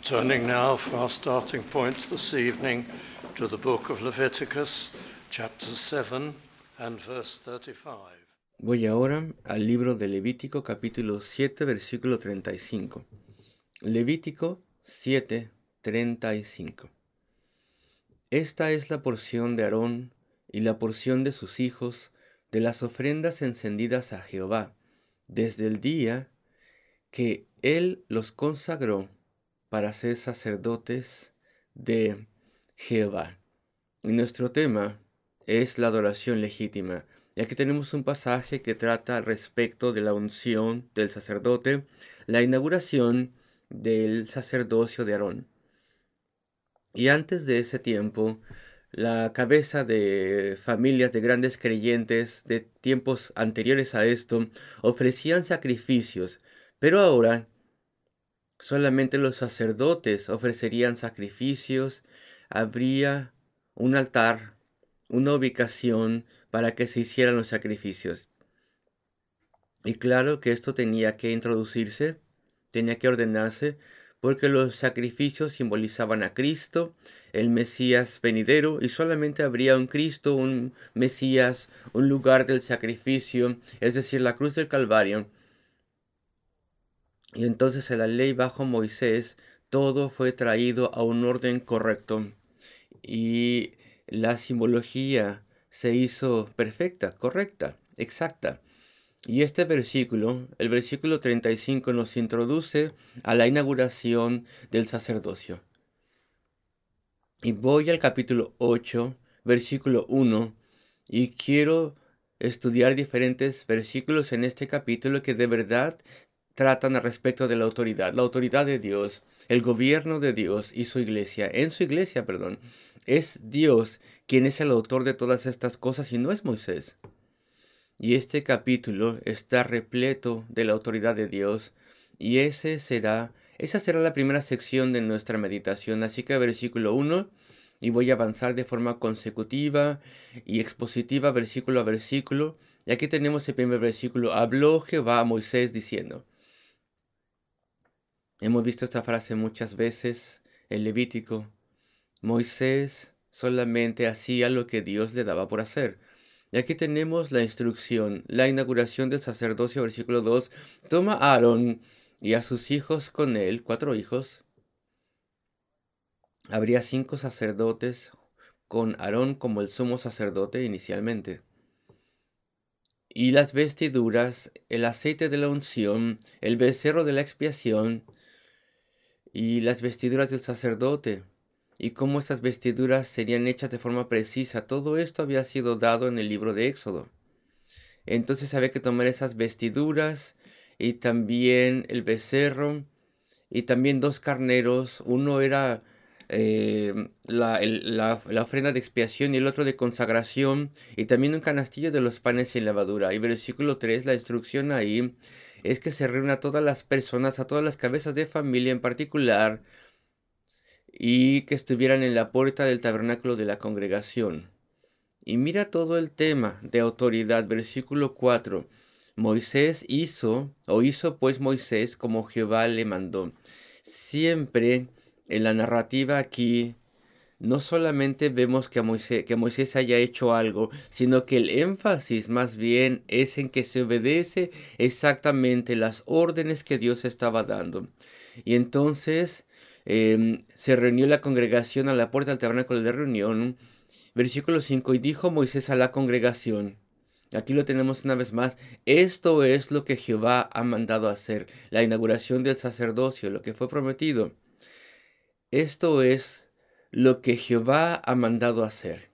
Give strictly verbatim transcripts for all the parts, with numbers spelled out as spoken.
Turning now for our starting point this evening to the book of Leviticus, chapter seven and verse thirty-five. Voy ahora al libro de Levítico capítulo siete versículo treinta y cinco. Levítico siete, treinta y cinco. Esta es la porción de Aarón y la porción de sus hijos de las ofrendas encendidas a Jehová, desde el día que él los consagró para ser sacerdotes de Jehová. Y nuestro tema es la adoración legítima. Y aquí tenemos un pasaje que trata respecto de la unción del sacerdote, la inauguración del sacerdocio de Aarón. Y antes de ese tiempo, la cabeza de familias de grandes creyentes de tiempos anteriores a esto ofrecían sacrificios, pero ahora solamente los sacerdotes ofrecerían sacrificios. Habría un altar, una ubicación para que se hicieran los sacrificios. Y claro que esto tenía que introducirse, tenía que ordenarse, porque los sacrificios simbolizaban a Cristo, el Mesías venidero, y solamente habría un Cristo, un Mesías, un lugar del sacrificio, es decir, la cruz del Calvario. Y entonces en la ley bajo Moisés, todo fue traído a un orden correcto. Y la simbología se hizo perfecta, correcta, exacta. Y este versículo, el versículo treinta y cinco, nos introduce a la inauguración del sacerdocio. Y voy al capítulo ocho, versículo uno, y quiero estudiar diferentes versículos en este capítulo que de verdad tratan al respecto de la autoridad, la autoridad de Dios, el gobierno de Dios y su iglesia, en su iglesia, perdón. Es Dios quien es el autor de todas estas cosas y no es Moisés. Y este capítulo está repleto de la autoridad de Dios y ese será, esa será la primera sección de nuestra meditación. Así que versículo uno, y voy a avanzar de forma consecutiva y expositiva versículo a versículo. Y aquí tenemos el primer versículo. Habló Jehová a Moisés diciendo. Hemos visto esta frase muchas veces en Levítico. Moisés solamente hacía lo que Dios le daba por hacer. Y aquí tenemos la instrucción, la inauguración del sacerdocio, versículo dos. Toma a Aarón y a sus hijos con él, cuatro hijos. Habría cinco sacerdotes con Aarón como el sumo sacerdote inicialmente. Y las vestiduras, el aceite de la unción, el becerro de la expiación y las vestiduras del sacerdote. Y cómo esas vestiduras serían hechas de forma precisa. Todo esto había sido dado en el libro de Éxodo. Entonces había que tomar esas vestiduras y también el becerro y también dos carneros. Uno era eh, la, el- la- la ofrenda de expiación y el otro de consagración. Y también un canastillo de los panes sin levadura. Y versículo tres, la instrucción ahí es que se reúna a todas las personas, a todas las cabezas de familia en particular, y que estuvieran en la puerta del tabernáculo de la congregación. Y mira todo el tema de autoridad, versículo cuatro. Moisés hizo, o hizo pues Moisés como Jehová le mandó. Siempre en la narrativa aquí, no solamente vemos que Moisés, que Moisés haya hecho algo, sino que el énfasis más bien es en que se obedece exactamente las órdenes que Dios estaba dando. Y entonces em, se reunió la congregación a la puerta del tabernáculo de reunión. Versículo cinco, y dijo Moisés a la congregación, aquí lo tenemos una vez más, esto es lo que Jehová ha mandado hacer, la inauguración del sacerdocio, lo que fue prometido. Esto es lo que Jehová ha mandado hacer.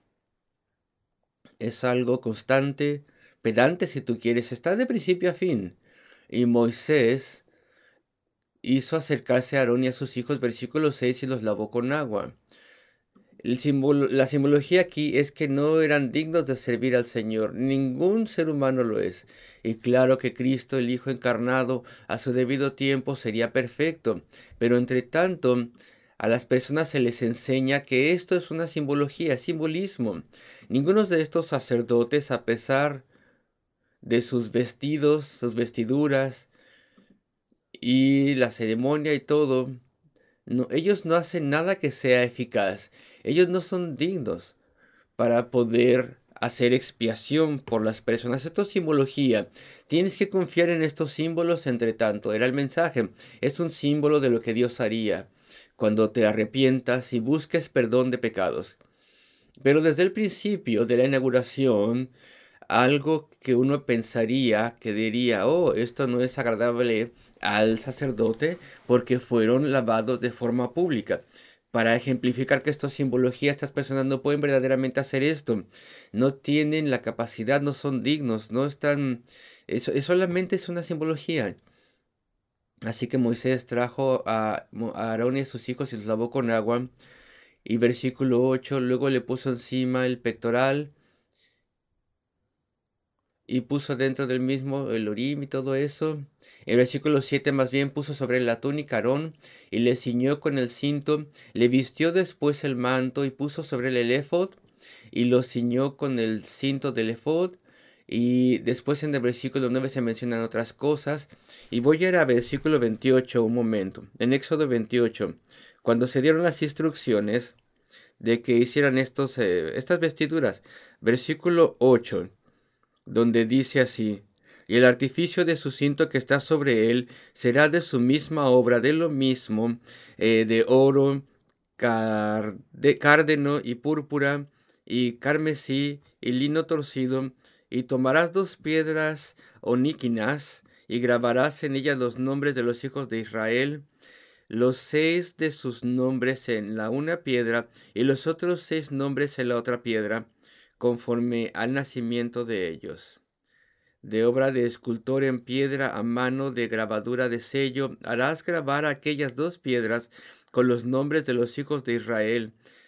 Es algo constante, pedante si tú quieres, está de principio a fin. Y Moisés hizo acercarse a Aarón y a sus hijos, versículo seis, y los lavó con agua. El simbolo- la simbología aquí es que no eran dignos de servir al Señor. Ningún ser humano lo es. Y claro que Cristo, el Hijo encarnado, a su debido tiempo sería perfecto. Pero entre tanto, a las personas se les enseña que esto es una simbología, simbolismo. Ninguno de estos sacerdotes, a pesar de sus vestidos, sus vestiduras y la ceremonia y todo, No, ellos no hacen nada que sea eficaz. Ellos no son dignos para poder hacer expiación por las personas. Esto es simbología. Tienes que confiar en estos símbolos entre tanto. Era el mensaje. Es un símbolo de lo que Dios haría cuando te arrepientas y busques perdón de pecados. Pero desde el principio de la inauguración, algo que uno pensaría que diría, oh, esto no es agradable al sacerdote porque fueron lavados de forma pública. Para ejemplificar que esto es simbología, estas personas no pueden verdaderamente hacer esto. No tienen la capacidad, no son dignos, no están... Eso, es solamente es una simbología. Así que Moisés trajo a, Mo- a Aarón y a sus hijos y los lavó con agua. Y versículo ocho, luego le puso encima el pectoral y puso dentro del mismo el Urim y todo eso. El versículo siete más bien puso sobre la túnica Aarón y le ciñó con el cinto, le vistió después el manto y puso sobre él el éfod y lo ciñó con el cinto del éfod. Y después en el versículo nueve se mencionan otras cosas. Y voy a ir a versículo veintiocho un momento. En Éxodo veintiocho, cuando se dieron las instrucciones de que hicieran estos, eh, estas vestiduras. Versículo ocho, donde dice así, y el artificio de su cinto que está sobre él será de su misma obra, de lo mismo, eh, de oro, car- de cárdeno y púrpura, y carmesí, y lino torcido, y tomarás dos piedras oníquinas, y grabarás en ellas los nombres de los hijos de Israel, los seis de sus nombres en la una piedra y los otros seis nombres en la otra piedra, conforme al nacimiento de ellos. De obra de escultor en piedra a mano de grabadura de sello, harás grabar aquellas dos piedras con los nombres de los hijos de Israel.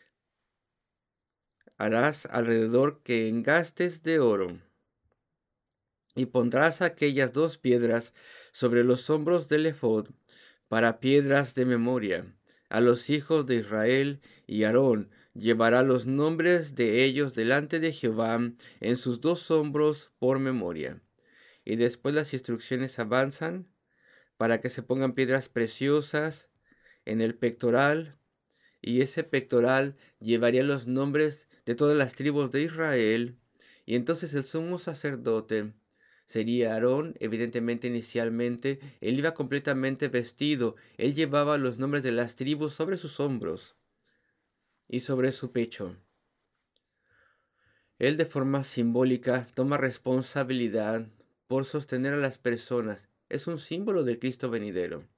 Harás alrededor que engastes de oro. Y pondrás aquellas dos piedras sobre los hombros del ephod para piedras de memoria. A los hijos de Israel y Aarón llevará los nombres de ellos delante de Jehová en sus dos hombros por memoria. Y después las instrucciones avanzan para que se pongan piedras preciosas en el pectoral, y ese pectoral llevaría los nombres de todas las tribus de Israel, y entonces el sumo sacerdote sería Aarón. Evidentemente, inicialmente, él iba completamente vestido, él llevaba los nombres de las tribus sobre sus hombros y sobre su pecho. Él de forma simbólica toma responsabilidad por sostener a las personas. Es un símbolo del Cristo venidero.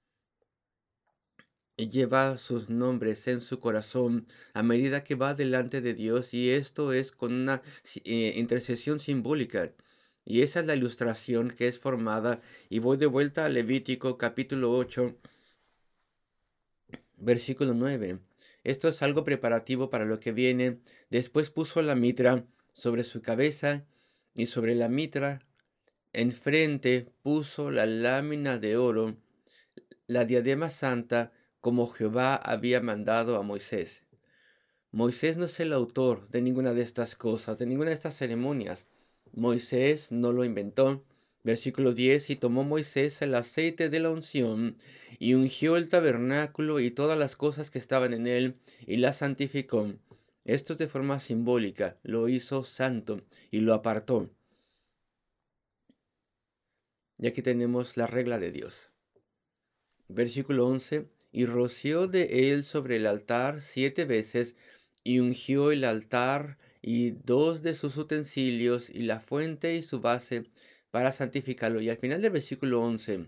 Y lleva sus nombres en su corazón a medida que va delante de Dios, y esto es con una si- eh, intercesión simbólica. Y esa es la ilustración que es formada. Y voy de vuelta a Levítico capítulo ocho, versículo nueve. Esto es algo preparativo para lo que viene. Después puso la mitra sobre su cabeza, y sobre la mitra enfrente puso la lámina de oro, la diadema santa, como Jehová había mandado a Moisés. Moisés no es el autor de ninguna de estas cosas, de ninguna de estas ceremonias. Moisés no lo inventó. Versículo diez, y tomó Moisés el aceite de la unción, y ungió el tabernáculo y todas las cosas que estaban en él, y la santificó. Esto es de forma simbólica, lo hizo santo y lo apartó. Y aquí tenemos la regla de Dios. Versículo once, y roció de él sobre el altar siete veces, y ungió el altar y dos de sus utensilios, y la fuente y su base, para santificarlo. Y al final del versículo once,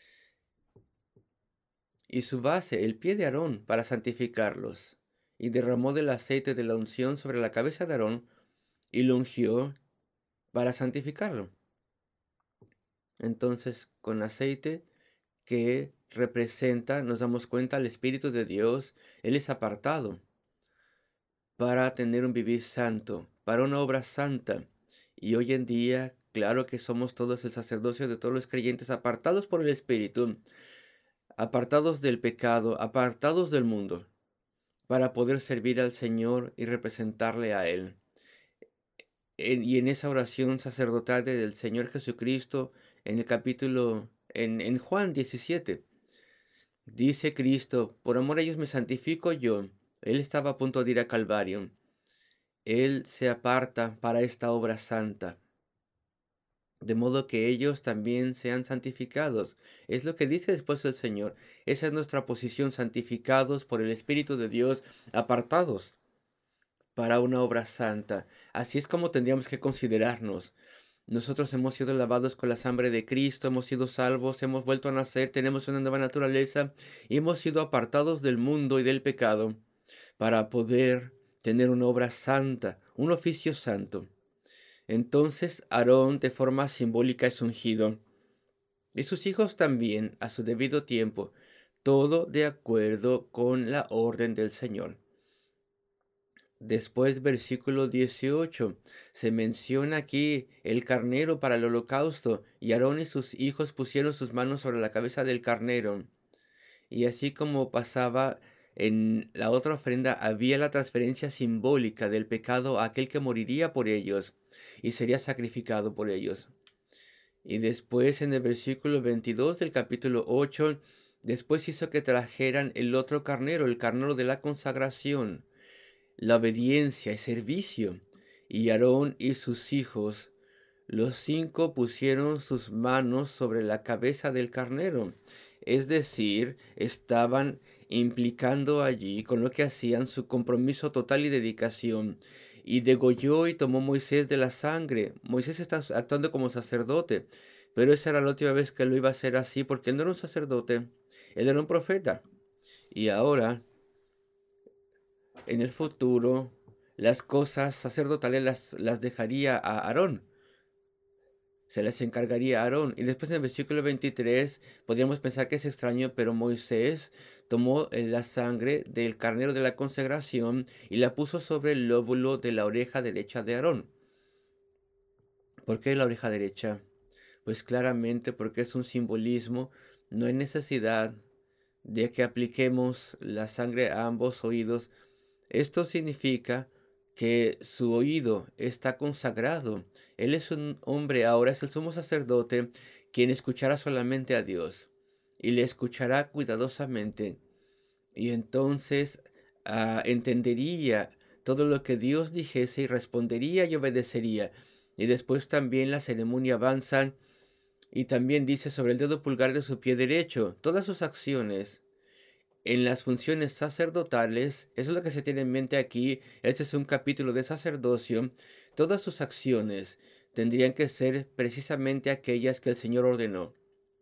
y su base, el pie de Aarón, para santificarlos. Y derramó del aceite de la unción sobre la cabeza de Aarón, y lo ungió para santificarlo. Entonces, con aceite que representa, nos damos cuenta, al Espíritu de Dios, Él es apartado para tener un vivir santo, para una obra santa. Y hoy en día, claro que somos todos el sacerdocio de todos los creyentes, apartados por el Espíritu, apartados del pecado, apartados del mundo, para poder servir al Señor y representarle a Él. En- y en esa oración sacerdotal del Señor Jesucristo, en el capítulo, en, en Juan diecisiete, Dice Cristo, por amor a ellos me santifico yo. Él estaba a punto de ir a Calvario. Él se aparta para esta obra santa, de modo que ellos también sean santificados. Es lo que dice después el Señor. Esa es nuestra posición, santificados por el Espíritu de Dios, apartados para una obra santa. Así es como tendríamos que considerarnos. Nosotros hemos sido lavados con la sangre de Cristo, hemos sido salvos, hemos vuelto a nacer, tenemos una nueva naturaleza y hemos sido apartados del mundo y del pecado para poder tener una obra santa, un oficio santo. Entonces Aarón de forma simbólica es ungido, y sus hijos también a su debido tiempo, todo de acuerdo con la orden del Señor. Después, versículo dieciocho, se menciona aquí el carnero para el holocausto, y Aarón y sus hijos pusieron sus manos sobre la cabeza del carnero. Y así como pasaba en la otra ofrenda, había la transferencia simbólica del pecado a aquel que moriría por ellos y sería sacrificado por ellos. Y después en el versículo veintidós del capítulo ocho, después hizo que trajeran el otro carnero, el carnero de la consagración, la obediencia y servicio. Y Aarón y sus hijos, los cinco, pusieron sus manos sobre la cabeza del carnero. Es decir, estaban implicando allí con lo que hacían su compromiso total y dedicación. Y degolló y tomó Moisés de la sangre. Moisés está actuando como sacerdote, pero esa era la última vez que lo iba a hacer así, porque él no era un sacerdote, él era un profeta. Y ahora, en el futuro, las cosas sacerdotales las, las dejaría a Aarón. Se les encargaría a Aarón. Y después en el versículo veintitrés, podríamos pensar que es extraño, pero Moisés tomó la sangre del carnero de la consagración y la puso sobre el lóbulo de la oreja derecha de Aarón. ¿Por qué la oreja derecha? Pues claramente porque es un simbolismo. No hay necesidad de que apliquemos la sangre a ambos oídos. Esto significa que su oído está consagrado. Él es un hombre, ahora es el sumo sacerdote, quien escuchará solamente a Dios y le escuchará cuidadosamente. Y entonces uh, entendería todo lo que Dios dijese y respondería y obedecería. Y después también la ceremonia avanza y también dice sobre el dedo pulgar de su pie derecho, todas sus acciones en las funciones sacerdotales, eso es lo que se tiene en mente aquí. Este es un capítulo de sacerdocio. Todas sus acciones tendrían que ser precisamente aquellas que el Señor ordenó.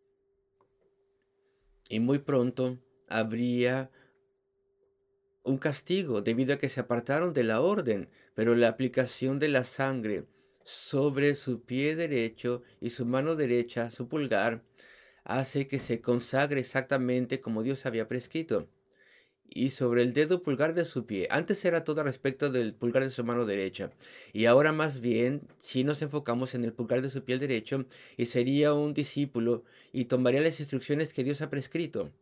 Y muy pronto habría un castigo debido a que se apartaron de la orden, pero la aplicación de la sangre sobre su pie derecho y su mano derecha, su pulgar, hace que se consagre exactamente como Dios había prescrito. Y sobre el dedo pulgar de su pie. Antes era todo respecto del pulgar de su mano derecha. Y ahora más bien, si nos enfocamos en el pulgar de su pie derecho, y sería un discípulo y tomaría las instrucciones que Dios ha prescrito.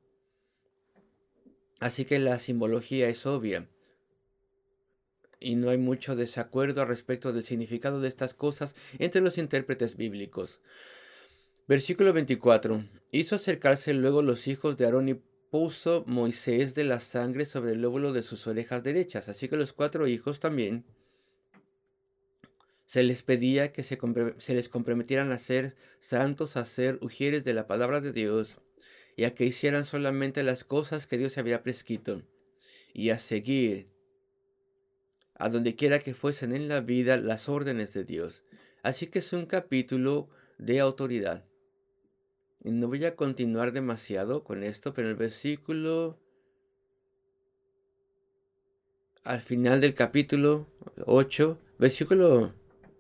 Así que la simbología es obvia. Y no hay mucho desacuerdo al respecto del significado de estas cosas entre los intérpretes bíblicos. Versículo veinticuatro. Hizo acercarse luego los hijos de Aarón y puso Moisés de la sangre sobre el lóbulo de sus orejas derechas. Así que los cuatro hijos también se les pedía que se, se les comprometieran a ser santos, a ser ujieres de la palabra de Dios y a que hicieran solamente las cosas que Dios había prescrito y a seguir a donde quiera que fuesen en la vida las órdenes de Dios. Así que es un capítulo de autoridad. Y no voy a continuar demasiado con esto, pero el versículo al final del capítulo ocho, versículo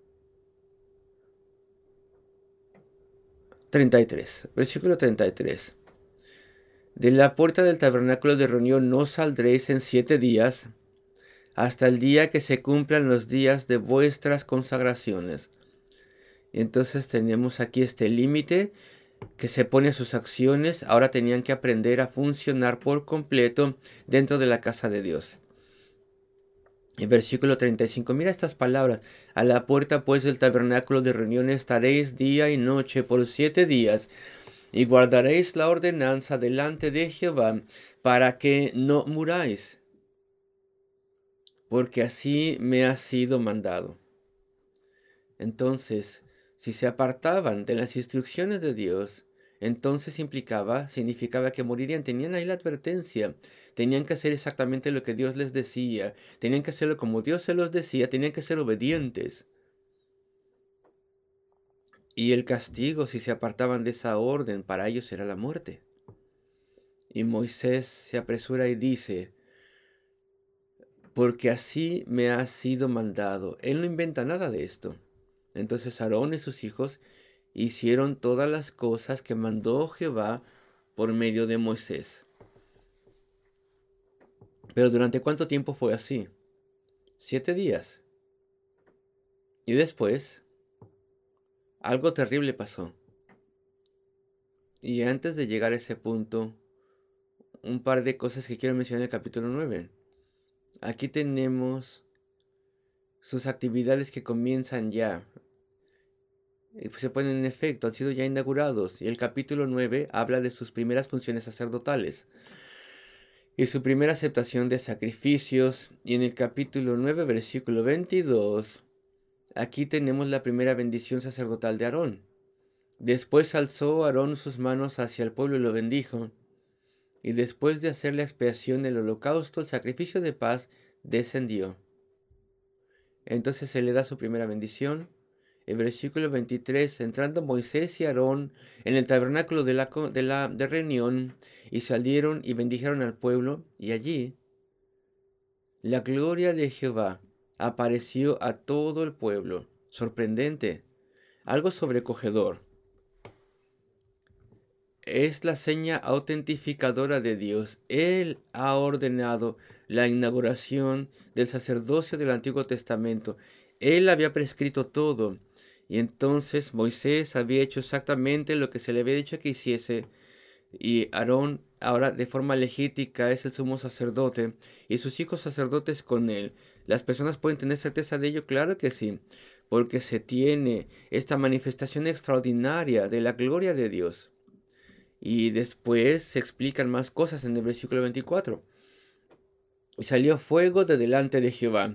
treinta y tres, versículo treinta y tres. De la puerta del tabernáculo de reunión no saldréis en siete días, hasta el día que se cumplan los días de vuestras consagraciones. Y entonces tenemos aquí este límite que se pone a sus acciones. Ahora tenían que aprender a funcionar por completo dentro de la casa de Dios. En versículo treinta y cinco, mira estas palabras. A la puerta pues del tabernáculo de reunión estaréis día y noche por siete días. y guardaréis la ordenanza delante de Jehová para que no muráis, porque así me ha sido mandado. Entonces, si se apartaban de las instrucciones de Dios, entonces implicaba, significaba que morirían. Tenían ahí la advertencia. Tenían que hacer exactamente lo que Dios les decía. Tenían que hacerlo como Dios se los decía. Tenían que ser obedientes. Y el castigo, si se apartaban de esa orden, para ellos era la muerte. Y Moisés se apresura y dice, porque así me ha sido mandado. Él no inventa nada de esto. Entonces Aarón y sus hijos hicieron todas las cosas que mandó Jehová por medio de Moisés. Pero ¿durante cuánto tiempo fue así? Siete días. Y después, algo terrible pasó. Y antes de llegar a ese punto, un par de cosas que quiero mencionar en el capítulo nueve. Aquí tenemos sus actividades que comienzan ya. Y se ponen en efecto, han sido ya inaugurados. Y el capítulo nueve habla de sus primeras funciones sacerdotales y su primera aceptación de sacrificios. Y en el capítulo nueve, versículo veintidós, aquí tenemos la primera bendición sacerdotal de Aarón. Después alzó Aarón sus manos hacia el pueblo y lo bendijo. Y después de hacer la expiación del holocausto, el sacrificio de paz descendió. Entonces se le da su primera bendición. El versículo veintitrés, entrando Moisés y Aarón en el tabernáculo de la, de la de reunión, y salieron y bendijeron al pueblo, y allí la gloria de Jehová apareció a todo el pueblo. Sorprendente, algo sobrecogedor. Es la seña autentificadora de Dios. Él ha ordenado la inauguración del sacerdocio del Antiguo Testamento. Él había prescrito todo. Y entonces Moisés había hecho exactamente lo que se le había dicho que hiciese. Y Aarón ahora de forma legítima es el sumo sacerdote. Y sus hijos sacerdotes con él. ¿Las personas pueden tener certeza de ello? Claro que sí. Porque se tiene esta manifestación extraordinaria de la gloria de Dios. Y después se explican más cosas en el versículo veinticuatro. Y salió fuego de delante de Jehová.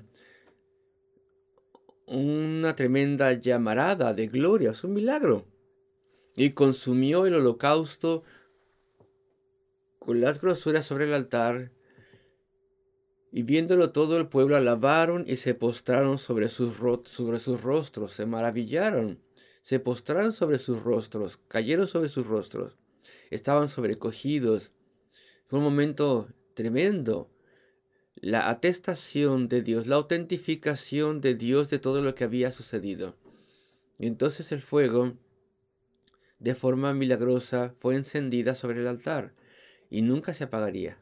Una tremenda llamarada de gloria, es un milagro. Y consumió el holocausto con las grosuras sobre el altar. Y viéndolo todo el pueblo alabaron y se postraron sobre sus, ro sobre sus rostros. Se maravillaron. Se postraron sobre sus rostros. Cayeron sobre sus rostros. Estaban sobrecogidos. Fue un momento tremendo. La atestación de Dios, la autentificación de Dios de todo lo que había sucedido. Y entonces el fuego, de forma milagrosa, fue encendida sobre el altar y nunca se apagaría.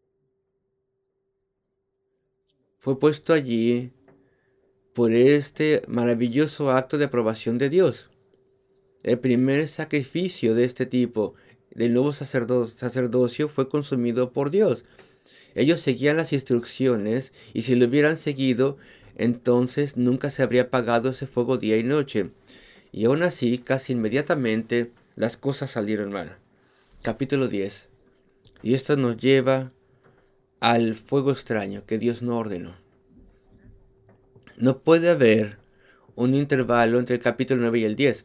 Fue puesto allí por este maravilloso acto de aprobación de Dios. El primer sacrificio de este tipo del nuevo sacerdo- sacerdocio fue consumido por Dios. Ellos seguían las instrucciones y si lo hubieran seguido, entonces nunca se habría apagado ese fuego día y noche. Y aún así, casi inmediatamente, las cosas salieron mal. Capítulo diez. Y esto nos lleva al fuego extraño que Dios no ordenó. No puede haber un intervalo entre el capítulo nueve y el diez.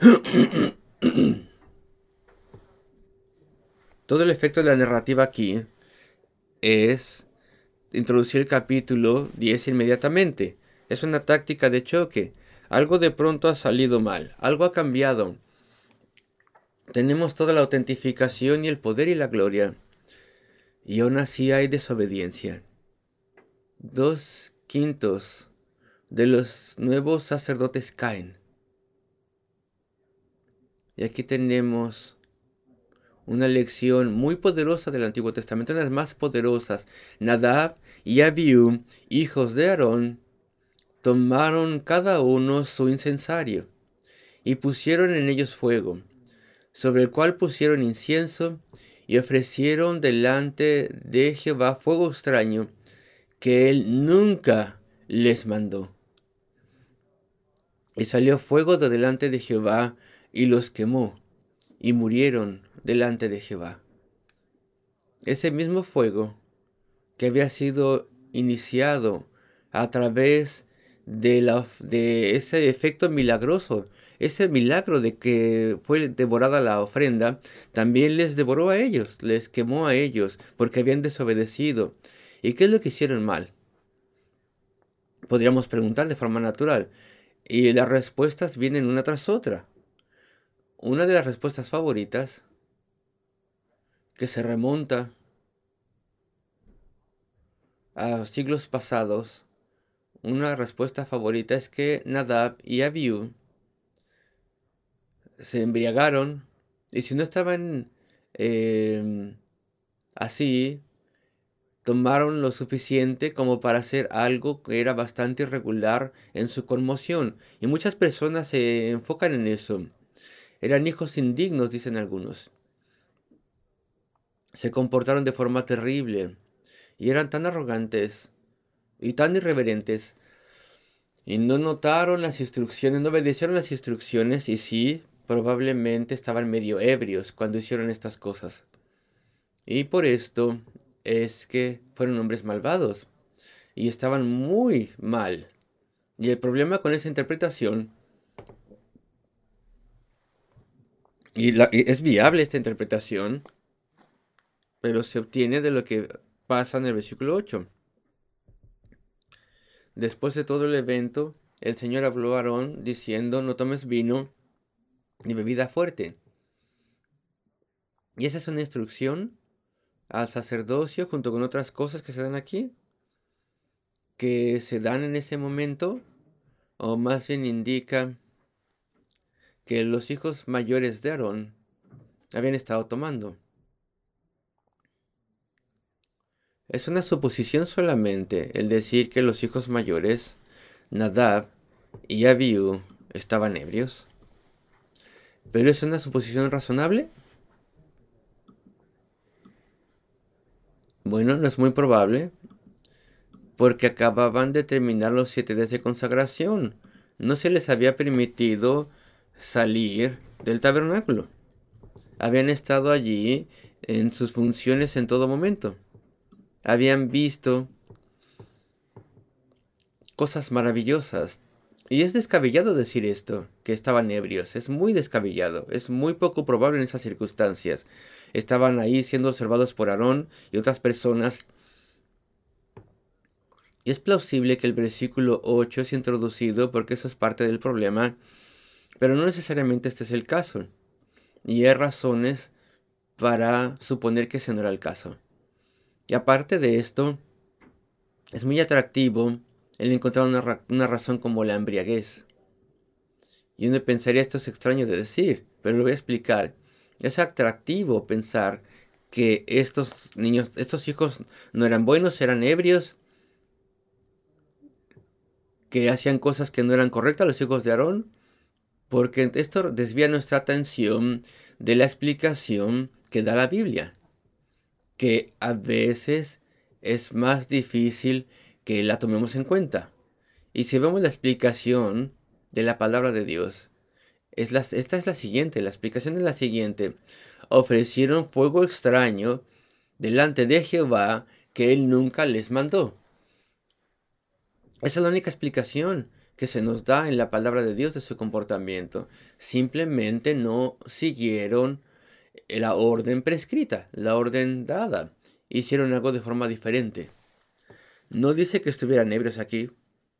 Todo el efecto de la narrativa aquí es introducir el capítulo diez inmediatamente. Es una táctica de choque. Algo de pronto ha salido mal. Algo ha cambiado. Tenemos toda la autentificación y el poder y la gloria. Y aún así hay desobediencia. Dos quintos de los nuevos sacerdotes caen. Y aquí tenemos una lección muy poderosa del Antiguo Testamento, una de las más poderosas. Nadab y Abiú, hijos de Aarón, tomaron cada uno su incensario y pusieron en ellos fuego, sobre el cual pusieron incienso y ofrecieron delante de Jehová fuego extraño que él nunca les mandó. Y salió fuego de delante de Jehová y los quemó, y murieron delante de Jehová. Ese mismo fuego que había sido iniciado a través de, la, de ese efecto milagroso, ese milagro de que fue devorada la ofrenda, también les devoró a ellos, les quemó a ellos, porque habían desobedecido. ¿Y qué es lo que hicieron mal? Podríamos preguntar de forma natural, y las respuestas vienen una tras otra. Una de las respuestas favoritas, que se remonta a siglos pasados, una respuesta favorita es que Nadab y Abiú se embriagaron, y si no estaban eh, así, tomaron lo suficiente como para hacer algo que era bastante irregular en su conmoción. Y muchas personas se enfocan en eso. Eran hijos indignos, dicen algunos. Se comportaron de forma terrible y eran tan arrogantes y tan irreverentes. Y no notaron las instrucciones, no obedecieron las instrucciones y sí, probablemente estaban medio ebrios cuando hicieron estas cosas. Y por esto es que fueron hombres malvados y estaban muy mal. Y el problema con esa interpretación, y, la, y es viable esta interpretación, pero se obtiene de lo que pasa en el versículo ocho. Después de todo el evento, el Señor habló a Aarón diciendo, no tomes vino ni bebida fuerte. Y esa es una instrucción al sacerdocio junto con otras cosas que se dan aquí, que se dan en ese momento, o más bien indica que los hijos mayores de Aarón habían estado tomando. Es una suposición solamente el decir que los hijos mayores, Nadab y Abiú, estaban ebrios. ¿Pero es una suposición razonable? Bueno, no es muy probable, porque acababan de terminar los siete días de consagración. No se les había permitido salir del tabernáculo. Habían estado allí en sus funciones en todo momento. Habían visto cosas maravillosas. Y es descabellado decir esto, que estaban ebrios. Es muy descabellado. Es muy poco probable en esas circunstancias. Estaban ahí siendo observados por Aarón y otras personas. Y es plausible que el versículo ocho es introducido porque eso es parte del problema, pero no necesariamente este es el caso. Y hay razones para suponer que ese no era el caso. Y aparte de esto, es muy atractivo el encontrar una, ra una razón como la embriaguez. Y uno pensaría, esto es extraño de decir, pero lo voy a explicar. Es atractivo pensar que estos niños, estos hijos no eran buenos, eran ebrios, que hacían cosas que no eran correctas, los hijos de Aarón, porque esto desvía nuestra atención de la explicación que da la Biblia, que a veces es más difícil que la tomemos en cuenta. Y si vemos la explicación de la palabra de Dios, es la, esta es la siguiente, la explicación es la siguiente. Ofrecieron fuego extraño delante de Jehová que él nunca les mandó. Esa es la única explicación que se nos da en la palabra de Dios de su comportamiento. Simplemente no siguieron la orden prescrita, la orden dada. Hicieron algo de forma diferente. No dice que estuvieran ebrios aquí.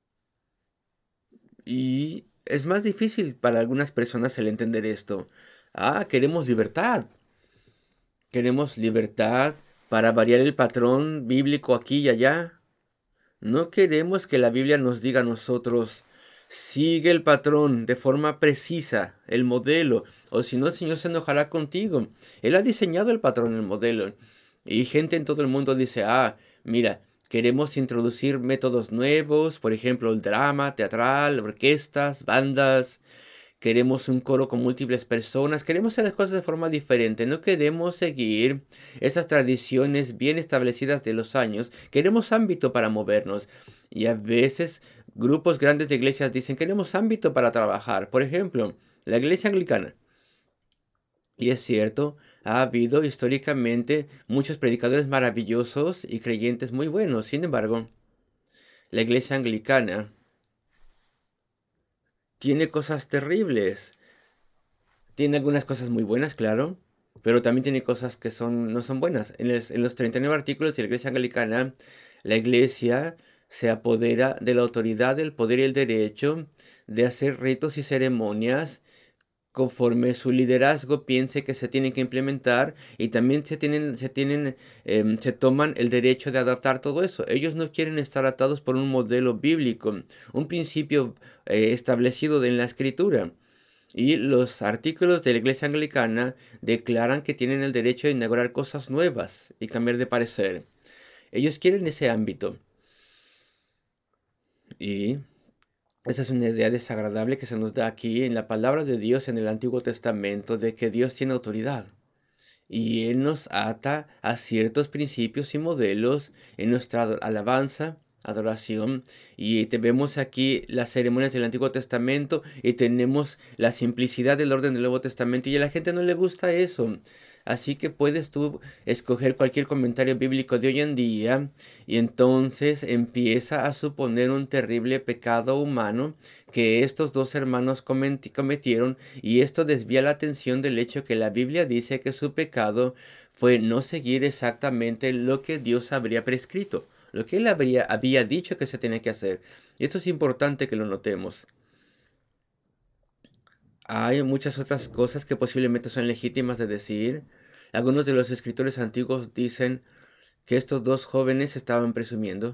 Y es más difícil para algunas personas el entender esto. Ah, queremos libertad. Queremos libertad para variar el patrón bíblico aquí y allá. No queremos que la Biblia nos diga a nosotros, sigue el patrón de forma precisa, el modelo, o si no el Señor se enojará contigo. Él ha diseñado el patrón, el modelo. Y gente en todo el mundo dice, ah, mira, queremos introducir métodos nuevos, por ejemplo, el drama, teatral, orquestas, bandas. Queremos un coro con múltiples personas. Queremos hacer las cosas de forma diferente. No queremos seguir esas tradiciones bien establecidas de los años. Queremos ámbito para movernos. Y a veces grupos grandes de iglesias dicen, queremos ámbito para trabajar. Por ejemplo, la iglesia anglicana. Y es cierto, ha habido históricamente muchos predicadores maravillosos y creyentes muy buenos. Sin embargo, la iglesia anglicana tiene cosas terribles. Tiene algunas cosas muy buenas, claro, pero también tiene cosas que son, no son buenas. En, les- en los treinta y nueve artículos de la iglesia anglicana, la iglesia se apodera de la autoridad, del poder y el derecho de hacer ritos y ceremonias conforme su liderazgo piense que se tienen que implementar, y también se tienen, se tienen, em, se toman el derecho de adaptar todo eso. Ellos no quieren estar atados por un modelo bíblico, un principio eh, establecido en la escritura. Y los artículos de la Iglesia Anglicana declaran que tienen el derecho de inaugurar cosas nuevas y cambiar de parecer. Ellos quieren ese ámbito. Y esa es una idea desagradable que se nos da aquí en la palabra de Dios en el Antiguo Testamento, de que Dios tiene autoridad. Y Él nos ata a ciertos principios y modelos en nuestra ado- alabanza, adoración. Y te vemos aquí las ceremonias del Antiguo Testamento y tenemos la simplicidad del orden del Nuevo Testamento. Y a la gente no le gusta eso. Así que puedes tú escoger cualquier comentario bíblico de hoy en día y entonces empieza a suponer un terrible pecado humano que estos dos hermanos cometi- cometieron, y esto desvía la atención del hecho que la Biblia dice que su pecado fue no seguir exactamente lo que Dios habría prescrito, lo que Él habría, había dicho que se tenía que hacer. Y esto es importante que lo notemos. Hay muchas otras cosas que posiblemente son legítimas de decir. Algunos de los escritores antiguos dicen que estos dos jóvenes estaban presumiendo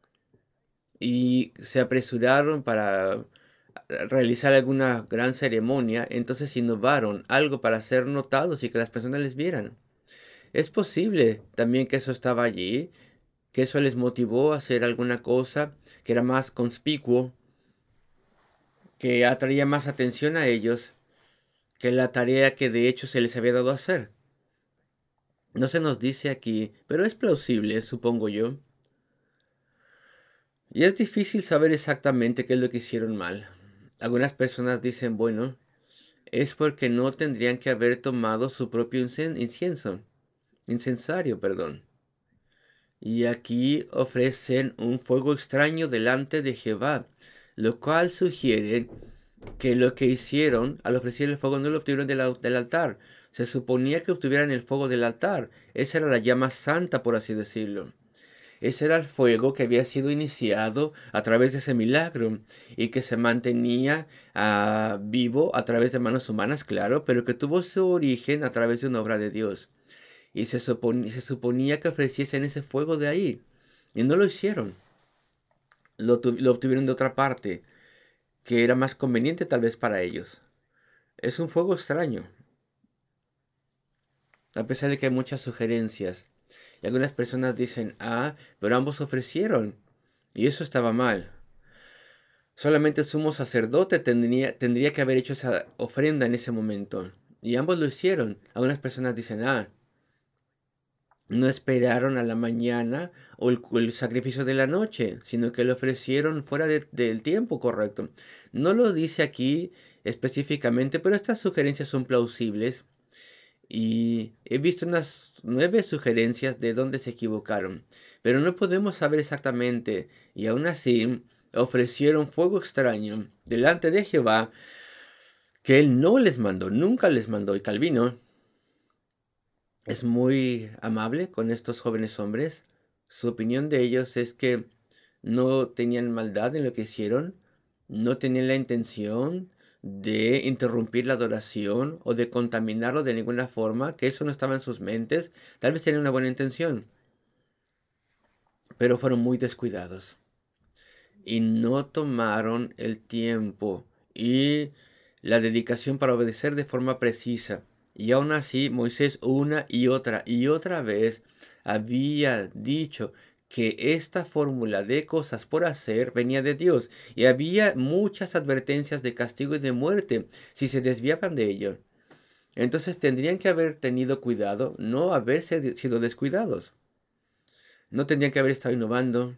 y se apresuraron para realizar alguna gran ceremonia, entonces innovaron algo para ser notados y que las personas les vieran. Es posible también que eso estaba allí, que eso les motivó a hacer alguna cosa que era más conspicuo, que atraía más atención a ellos que la tarea que de hecho se les había dado a hacer. No se nos dice aquí, pero es plausible, supongo yo. Y es difícil saber exactamente qué es lo que hicieron mal. Algunas personas dicen, bueno, es porque no tendrían que haber tomado su propio incen- incienso, incensario, perdón. Y aquí ofrecen un fuego extraño delante de Jehová, lo cual sugiere que lo que hicieron al ofrecer el fuego no lo obtuvieron del, al- del altar. Se suponía que obtuvieran el fuego del altar. Esa era la llama santa, por así decirlo. Ese era el fuego que había sido iniciado a través de ese milagro y que se mantenía ah, vivo a través de manos humanas, claro, pero que tuvo su origen a través de una obra de Dios. Y se, supon- se suponía que ofreciesen ese fuego de ahí. Y no lo hicieron. Lo, tu- lo obtuvieron de otra parte, que era más conveniente tal vez para ellos. Es un fuego extraño, a pesar de que hay muchas sugerencias. Y algunas personas dicen, ah, pero ambos ofrecieron. Y eso estaba mal. Solamente el sumo sacerdote tendría, tendría que haber hecho esa ofrenda en ese momento. Y ambos lo hicieron. Algunas personas dicen, ah, no esperaron a la mañana o el, el sacrificio de la noche, sino que lo ofrecieron fuera de- del tiempo correcto. No lo dice aquí específicamente, pero estas sugerencias son plausibles. Y he visto unas nueve sugerencias de dónde se equivocaron, pero no podemos saber exactamente. Y aún así, ofrecieron fuego extraño delante de Jehová que él no les mandó, nunca les mandó. Y Calvino es muy amable con estos jóvenes hombres. Su opinión de ellos es que no tenían maldad en lo que hicieron, no tenían la intención de interrumpir la adoración o de contaminarlo de ninguna forma, que eso no estaba en sus mentes. Tal vez tenían una buena intención, pero fueron muy descuidados y no tomaron el tiempo y la dedicación para obedecer de forma precisa. Y aún así, Moisés una y otra y otra vez había dicho que esta fórmula de cosas por hacer venía de Dios, y había muchas advertencias de castigo y de muerte si se desviaban de ello. Entonces tendrían que haber tenido cuidado, no haberse sido descuidados. No tendrían que haber estado innovando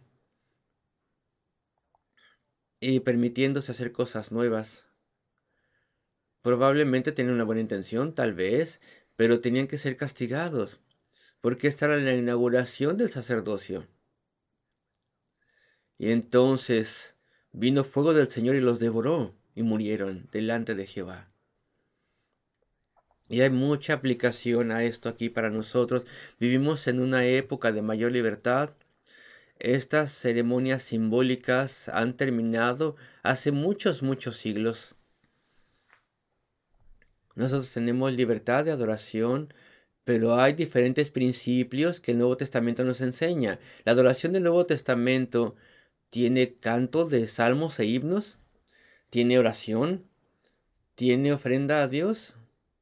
y permitiéndose hacer cosas nuevas. Probablemente tenían una buena intención, tal vez, pero tenían que ser castigados, porque esta era la inauguración del sacerdocio. Y entonces vino fuego del Señor y los devoró, y murieron delante de Jehová. Y hay mucha aplicación a esto aquí para nosotros. Vivimos en una época de mayor libertad. Estas ceremonias simbólicas han terminado hace muchos, muchos siglos. Nosotros tenemos libertad de adoración, pero hay diferentes principios que el Nuevo Testamento nos enseña. La adoración del Nuevo Testamento tiene canto de salmos e himnos, tiene oración, tiene ofrenda a Dios,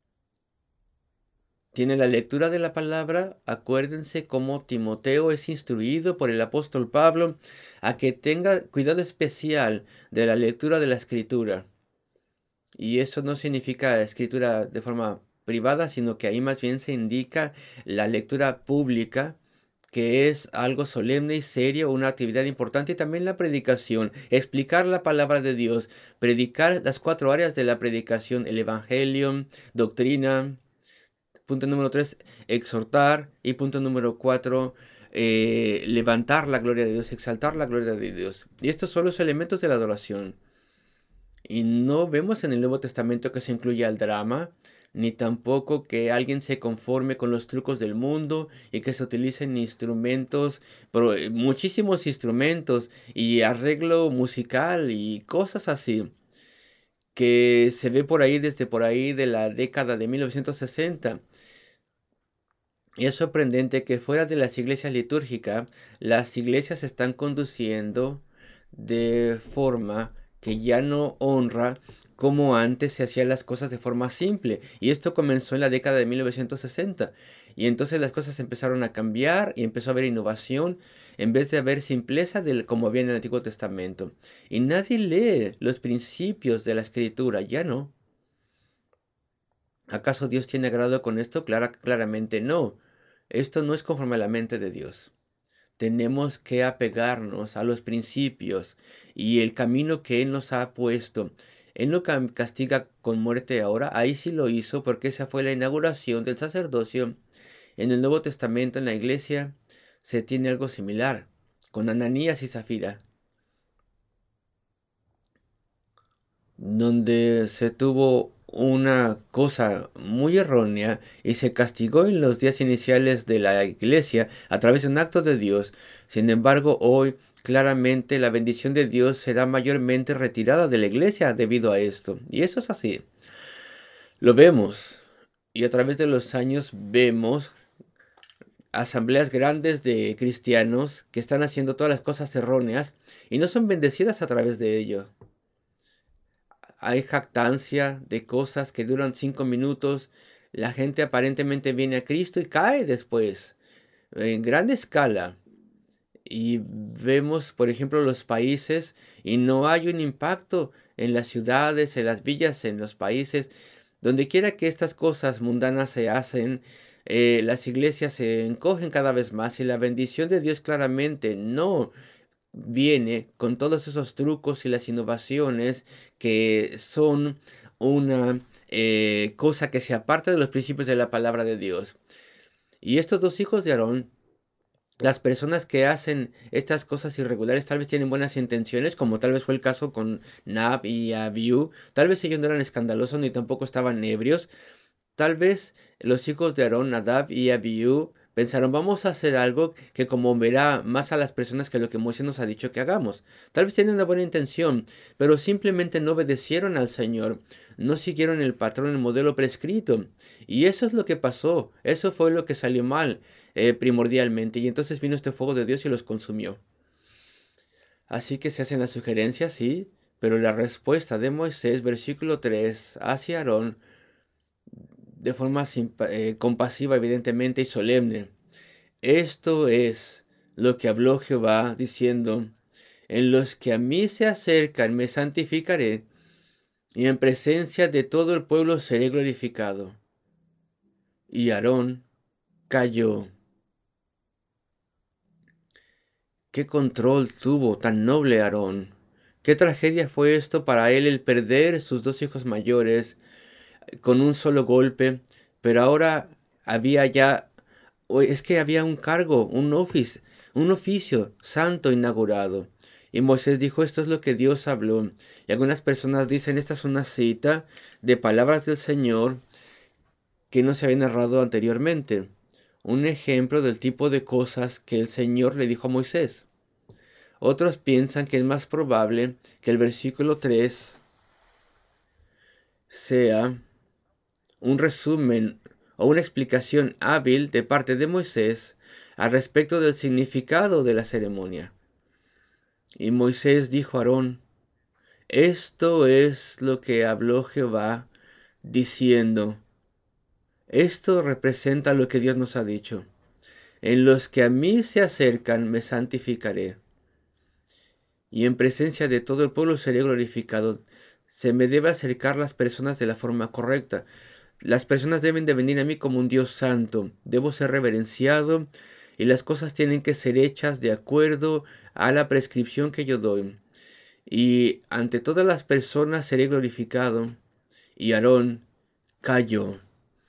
tiene la lectura de la palabra. Acuérdense cómo Timoteo es instruido por el apóstol Pablo a que tenga cuidado especial de la lectura de la escritura. Y eso no significa escritura de forma privada, sino que ahí más bien se indica la lectura pública, que es algo solemne y serio, una actividad importante, y también la predicación, explicar la palabra de Dios, predicar las cuatro áreas de la predicación, el evangelio, doctrina. Punto número tres, exhortar. Y punto número cuatro, eh, levantar la gloria de Dios, exaltar la gloria de Dios. Y estos son los elementos de la adoración. Y no vemos en el Nuevo Testamento que se incluya el drama, ni tampoco que alguien se conforme con los trucos del mundo y que se utilicen instrumentos, pero, eh, muchísimos instrumentos y arreglo musical y cosas así, que se ve por ahí desde por ahí de la década de mil novecientos sesenta. Y es sorprendente que fuera de las iglesias litúrgicas, las iglesias se están conduciendo de forma que ya no honra como antes se hacían las cosas de forma simple. Y esto comenzó en la década de mil novecientos sesenta. Y entonces las cosas empezaron a cambiar y empezó a haber innovación en vez de haber simpleza del, como había en el Antiguo Testamento. Y nadie lee los principios de la escritura, ya no. ¿Acaso Dios tiene agrado con esto? Clara, claramente no. Esto no es conforme a la mente de Dios. Tenemos que apegarnos a los principios y el camino que Él nos ha puesto. Él no castiga con muerte ahora, ahí sí lo hizo porque esa fue la inauguración del sacerdocio. En el Nuevo Testamento, en la iglesia, se tiene algo similar, con Ananías y Zafira, donde se tuvo una cosa muy errónea y se castigó en los días iniciales de la iglesia a través de un acto de Dios. Sin embargo, hoy claramente la bendición de Dios será mayormente retirada de la iglesia debido a esto. Y eso es así. Lo vemos. Y a través de los años vemos asambleas grandes de cristianos que están haciendo todas las cosas erróneas y no son bendecidas a través de ello. Hay jactancia de cosas que duran cinco minutos. La gente aparentemente viene a Cristo y cae después, en gran escala. Y vemos, por ejemplo, los países y no hay un impacto en las ciudades, en las villas, en los países. Donde quiera que estas cosas mundanas se hacen, eh, las iglesias se encogen cada vez más y la bendición de Dios claramente no viene con todos esos trucos y las innovaciones que son una eh, cosa que se aparta de los principios de la palabra de Dios. Y estos dos hijos de Aarón, las personas que hacen estas cosas irregulares tal vez tienen buenas intenciones, como tal vez fue el caso con Nab y Abiú. Tal vez ellos no eran escandalosos ni tampoco estaban ebrios. Tal vez los hijos de Aarón, Nadab y Abiú, pensaron, vamos a hacer algo que conmoverá más a las personas que lo que Moisés nos ha dicho que hagamos. Tal vez tenían una buena intención, pero simplemente no obedecieron al Señor, no siguieron el patrón, el modelo prescrito. Y eso es lo que pasó, eso fue lo que salió mal eh, primordialmente. Y entonces vino este fuego de Dios y los consumió. Así que se hacen las sugerencias, sí, pero la respuesta de Moisés, versículo tres, hacia Aarón, de forma eh, compasiva, evidentemente, y solemne. Esto es lo que habló Jehová, diciendo, en los que a mí se acercan me santificaré, y en presencia de todo el pueblo seré glorificado. Y Aarón cayó. ¿Qué control tuvo tan noble Aarón? ¿Qué tragedia fue esto para él el perder sus dos hijos mayores? con un solo golpe, pero ahora había ya, o es que había un cargo, un oficio, un oficio santo inaugurado. Y Moisés dijo, esto es lo que Dios habló. Y algunas personas dicen, esta es una cita de palabras del Señor que no se había narrado anteriormente. Un ejemplo del tipo de cosas que el Señor le dijo a Moisés. Otros piensan que es más probable que el versículo tres sea un resumen o una explicación hábil de parte de Moisés al respecto del significado de la ceremonia. Y Moisés dijo a Aarón, esto es lo que habló Jehová diciendo, esto representa lo que Dios nos ha dicho. En los que a mí se acercan me santificaré, y en presencia de todo el pueblo seré glorificado. Se me debe acercar las personas de la forma correcta. Las personas deben de venir a mí como un Dios santo. Debo ser reverenciado y las cosas tienen que ser hechas de acuerdo a la prescripción que yo doy. Y ante todas las personas seré glorificado. Y Aarón cayó.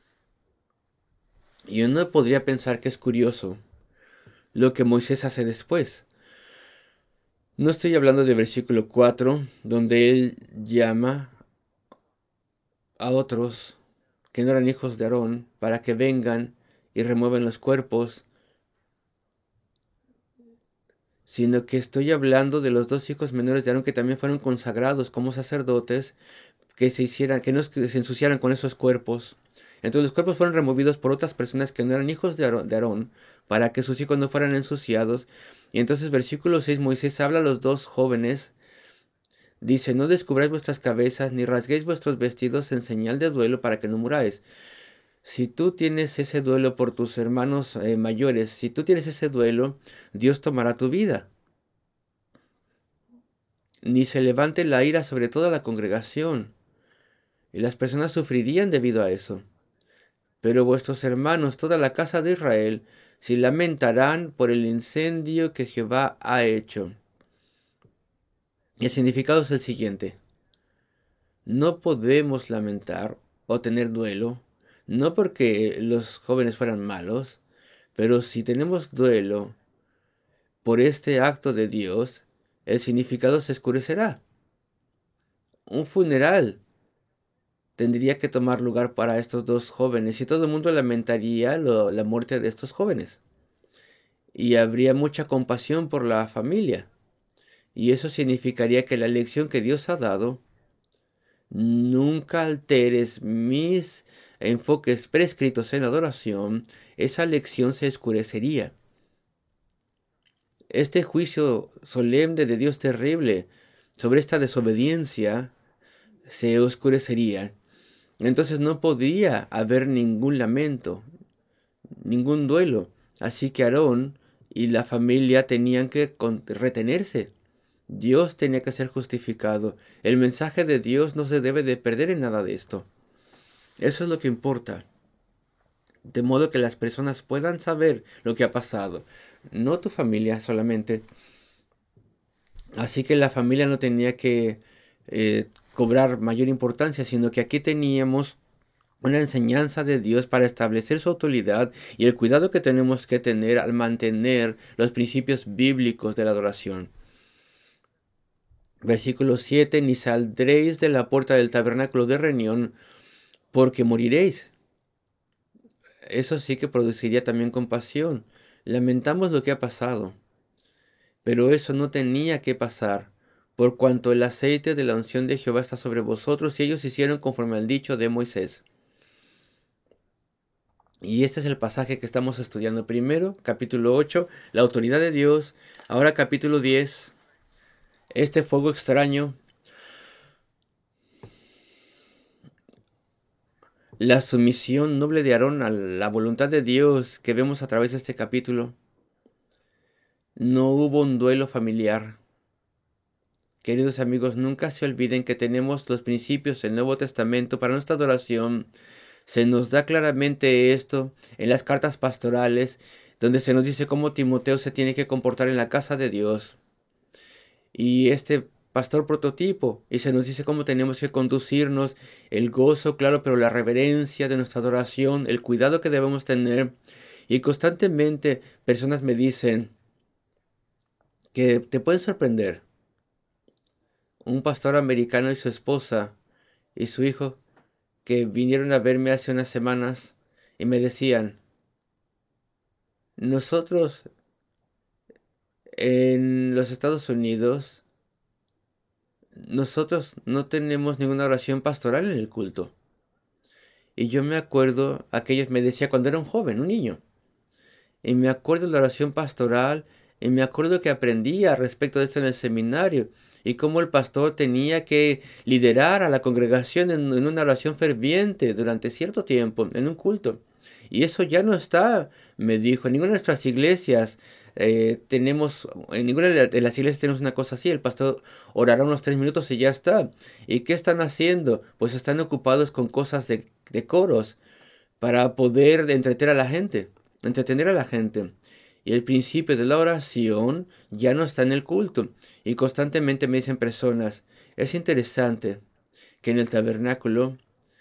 Y uno podría pensar que es curioso lo que Moisés hace después. No estoy hablando del versículo cuatro, donde él llama a otros que no eran hijos de Aarón para que vengan y remuevan los cuerpos, sino que estoy hablando de los dos hijos menores de Aarón que también fueron consagrados como sacerdotes, que se hicieran, que no se ensuciaran con esos cuerpos. Entonces los cuerpos fueron removidos por otras personas que no eran hijos de Aarón, de Aarón, para que sus hijos no fueran ensuciados. Y entonces versículo seis, Moisés habla a los dos jóvenes. Dice, no descubráis vuestras cabezas, ni rasguéis vuestros vestidos en señal de duelo para que no muráis. Si tú tienes ese duelo por tus hermanos eh, mayores, si tú tienes ese duelo, Dios tomará tu vida. Ni se levante la ira sobre toda la congregación, y las personas sufrirían debido a eso. Pero vuestros hermanos, toda la casa de Israel, se lamentarán por el incendio que Jehová ha hecho. Y el significado es el siguiente. No podemos lamentar o tener duelo, no porque los jóvenes fueran malos, pero si tenemos duelo por este acto de Dios, el significado se oscurecerá. Un funeral tendría que tomar lugar para estos dos jóvenes y todo el mundo lamentaría lo, la muerte de estos jóvenes. Y habría mucha compasión por la familia. Y eso significaría que la lección que Dios ha dado, nunca alteres mis enfoques prescritos en adoración, esa lección se oscurecería. Este juicio solemne de Dios terrible sobre esta desobediencia se oscurecería. Entonces no podía haber ningún lamento, ningún duelo. Así que Aarón y la familia tenían que retenerse. Dios tenía que ser justificado. El mensaje de Dios no se debe de perder en nada de esto. Eso es lo que importa. De modo que las personas puedan saber lo que ha pasado. No tu familia solamente. Así que la familia no tenía que eh, cobrar mayor importancia, sino que aquí teníamos una enseñanza de Dios para establecer su autoridad y el cuidado que tenemos que tener al mantener los principios bíblicos de la adoración. Versículo siete, ni saldréis de la puerta del tabernáculo de reunión, porque moriréis. Eso sí que produciría también compasión. Lamentamos lo que ha pasado, pero eso no tenía que pasar, por cuanto el aceite de la unción de Jehová está sobre vosotros, y ellos hicieron conforme al dicho de Moisés. Y este es el pasaje que estamos estudiando primero, capítulo ocho, la autoridad de Dios. Ahora capítulo diez, este fuego extraño. La sumisión noble de Aarón a la voluntad de Dios que vemos a través de este capítulo. No hubo un duelo familiar. Queridos amigos, nunca se olviden que tenemos los principios del Nuevo Testamento para nuestra adoración. Se nos da claramente esto en las cartas pastorales, donde se nos dice cómo Timoteo se tiene que comportar en la casa de Dios. Y este pastor prototipo y se nos dice cómo tenemos que conducirnos, el gozo, claro, pero la reverencia de nuestra adoración, el cuidado que debemos tener. Y constantemente personas me dicen que te pueden sorprender. Un pastor americano y su esposa y su hijo que vinieron a verme hace unas semanas y me decían, nosotros en los Estados Unidos, nosotros no tenemos ninguna oración pastoral en el culto. Y yo me acuerdo, aquellos me decía cuando era un joven, un niño, y me acuerdo de la oración pastoral, y me acuerdo que aprendía respecto de esto en el seminario, y cómo el pastor tenía que liderar a la congregación en, en una oración ferviente durante cierto tiempo, en un culto. Y eso ya no está, me dijo, en ninguna de nuestras iglesias eh, tenemos, en ninguna de, la- de las iglesias tenemos una cosa así, el pastor orará unos tres minutos y ya está. ¿Y qué están haciendo? Pues están ocupados con cosas de, de coros para poder entretener a la gente, entretener a la gente. Y el principio de la oración ya no está en el culto. Y constantemente me dicen personas, es interesante que en el tabernáculo,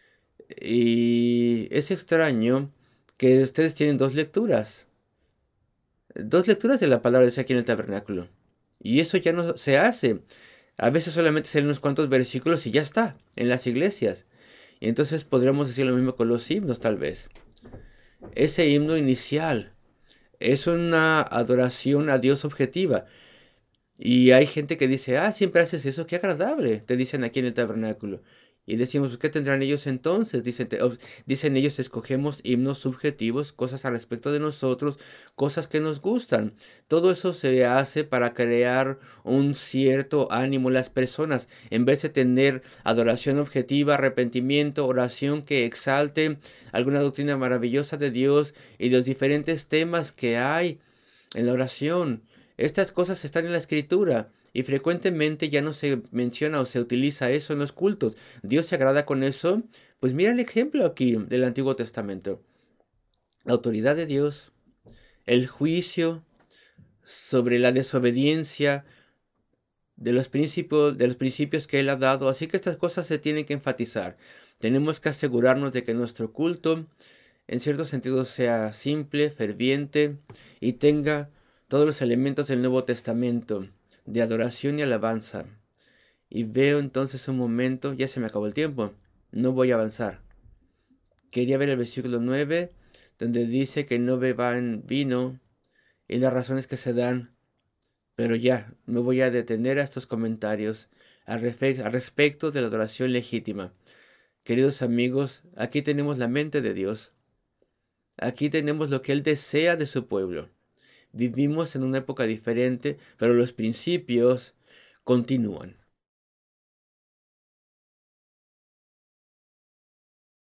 y es extraño que ustedes tienen dos lecturas, dos lecturas de la palabra de Dios aquí en el tabernáculo. Y eso ya no se hace. A veces solamente salen unos cuantos versículos y ya está, en las iglesias. Y entonces podríamos decir lo mismo con los himnos, tal vez. Ese himno inicial es una adoración a Dios objetiva. Y hay gente que dice, ah, siempre haces eso, qué agradable, te dicen aquí en el tabernáculo. Y decimos, ¿qué tendrán ellos entonces? Dicen, te- ob- dicen ellos, escogemos himnos subjetivos, cosas al respecto de nosotros, cosas que nos gustan. Todo eso se hace para crear un cierto ánimo en las personas, en vez de tener adoración objetiva, arrepentimiento, oración que exalte alguna doctrina maravillosa de Dios y los diferentes temas que hay en la oración. Estas cosas están en la escritura y frecuentemente ya no se menciona o se utiliza eso en los cultos. ¿Dios se agrada con eso? Pues mira el ejemplo aquí del Antiguo Testamento. La autoridad de Dios, el juicio sobre la desobediencia de los principios, de los principios que Él ha dado. Así que estas cosas se tienen que enfatizar. Tenemos que asegurarnos de que nuestro culto, en cierto sentido, sea simple, ferviente y tenga todos los elementos del Nuevo Testamento de adoración y alabanza. Y veo entonces un momento, ya se me acabó el tiempo, no voy a avanzar. Quería ver el versículo nueve, donde dice que no beban vino y las razones que se dan, pero ya, me voy a detener a estos comentarios al, refe- al respecto de la adoración legítima. Queridos amigos, aquí tenemos la mente de Dios. Aquí tenemos lo que Él desea de su pueblo. Vivimos en una época diferente, pero los principios continúan.